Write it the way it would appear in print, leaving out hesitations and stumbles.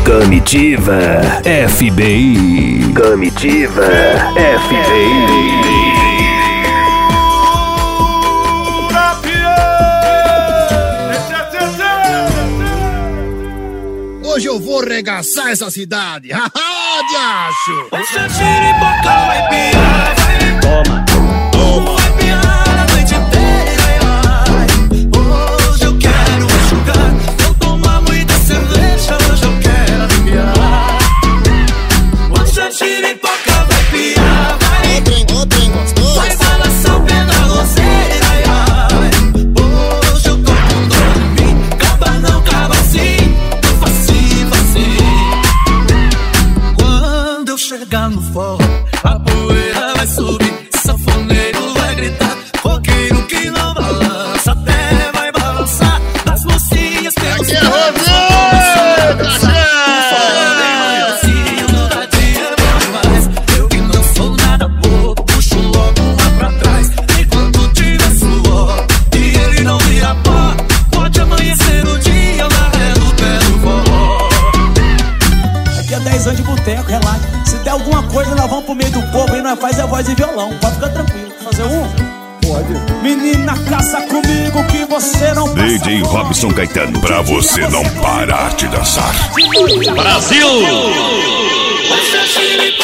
Comitiva FBI. Comitiva FBI. Hoje eu vou arregaçar essa cidade. Haha, diacho! Essa tiriboca vai piar. Toma. Vai piar a noite inteira. Hoje eu quero enxugar. Não tomar muita cerveja. Hoje eu quero aliviar. Hoje a tiriboca vai piar. Ô trem gostoso. Vai balançar o pé da roseira. Hoje eu tô com dor em mim. Caba não, caba sim. Quando eu chegar no forró, a poeira vai subir, sanfoneiro vai gritar, roqueiro que não balança, até vai balançar, das mocinhas pelos Aqui é Rosinha! eu que não sou nada bobo, puxo logo uma pra trás, enquanto tira suor, e ele não vira pó, pode amanhecer o dia na ré do pé do forró. Aqui é 10 anos de boteco, relaxa. Se der alguma coisa, nós vamos pro meio do povo e nós faz a voz e violão. Pode ficar tranquilo. Fazer um? Pode. Menina, caça comigo que você não passa. DJ Robson Caetano, pra você não parar de dançar. Brasil!